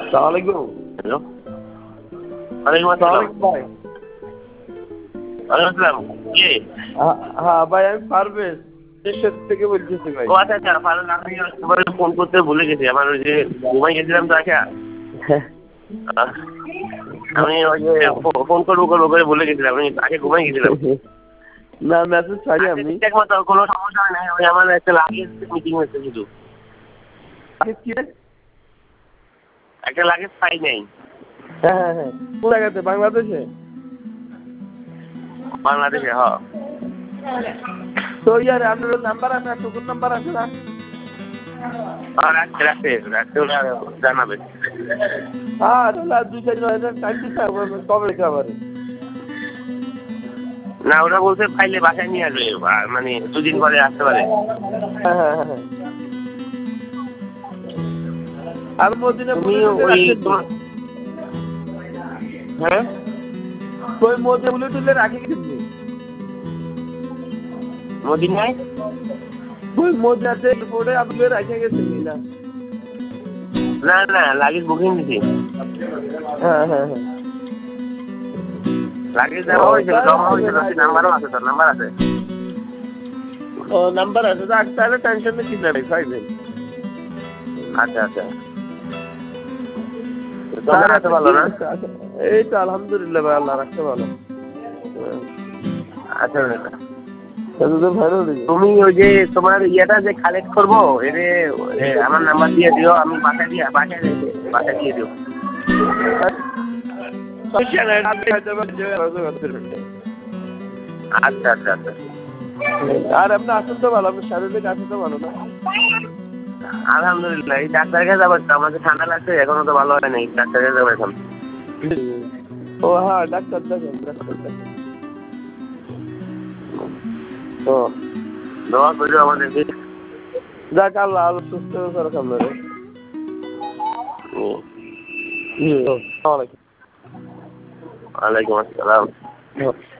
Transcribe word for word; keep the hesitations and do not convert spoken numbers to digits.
সালামালাইকুম। হ্যালো, ওয়ালাইকুম আসসালাম ভাই। ওয়ালাইকুম আসসালাম। কে? হ্যাঁ ভাই, আমি পারভেজ দেশের থেকে বলতেছি ভাই। ও আচ্ছা আচ্ছা, ভালো না, আমি তোমার ফোন করতে ভুলে গেছি। আমার ওই যে ঘুমাই গেছিলাম তো আচ্ছা, আমি ওই যে ফোন করবো করবো করে ভুলে গেছিলাম, আমি আগে ঘুমাই গেছিলাম। না মেসেজ ছাড়ি আমি ঠিক মতো কোনো সমস্যা হয় নাই, ওই আমার একটা লাগেজ মিটিং হয়েছে শুধু, একটা লাগেজ পাই নাই। হ্যাঁ হ্যাঁ হ্যাঁ, কোন জায়গাতে? বাংলাদেশে? বাংলাদেশে। হ্যাঁ, তো ইয়ার আপনার নাম্বার আছে, টুকুর নাম্বার আছে না? রাখতে রাখতে রাখতে ওরা জানাবে। হ্যাঁ তাহলে দুই চার হাজার টাইম দিতে হবে, কবে রেখে আবার? না, ওরা বলছে ফাইলে বাসায় নিয়ে আসবে, মানে দুদিন পরে আসতে পারে। হ্যাঁ হ্যাঁ হ্যাঁ, আর মদিনা তুমি বুলেটে ওই রাখছেন তো? হ্যাঁ, ওই মদিনা বুলেটে রাখি কিন্তু মদিনায় ওই মদিনাতে এয়ারপোর্টে আপনি রাখে গেছেন না? না না, লাগেজ বুকিং দিছি। হ্যাঁ হ্যাঁ হ্যাঁ, লাগেজ দেওয়া হয়েছিল, জমা হয়েছিল, নাম্বারও আছে, তোর নাম্বার আছে। ও নাম্বার আছে, তাহলে টেনশন নেই, কিনা নেই পাইবেন। আচ্ছা আচ্ছা, তোমার হাতে ভালো না? এই তো আলহামদুলিল্লাহ ভাই, আল্লাহ রাখতে ভালো। আচ্ছা, ভালো। তুমি ওই যে তোমার ইয়েটা যে কালেক্ট করবো, এরে আমার নাম্বার দিয়ে দিও, আমি বাসায় দিয়ে বাসায় বাসায় দিয়ে দিও। আচ্ছা আচ্ছা আচ্ছা, আর আপনি আসেন তো ভালো, আপনার শারীরিক আসেন তো ভালো না? আলহামদুলিল্লাহ। এই ডাক্তার কাছে যাবো, আমাকে ঠান্ডা লাগছে, এখনো তো ভালো হয় নাই, ডাক্তার কাছে যাবো এখন। ও হ্যাঁ, ডাক্তার দেখেন, ডাক্তার দেখেন। ও দোয়া করো আমাদেরকে। যাক, আল্লাহ আল্লাহ সুস্থ করে আপনারে। ওয়ালাইকুম আসসালাম।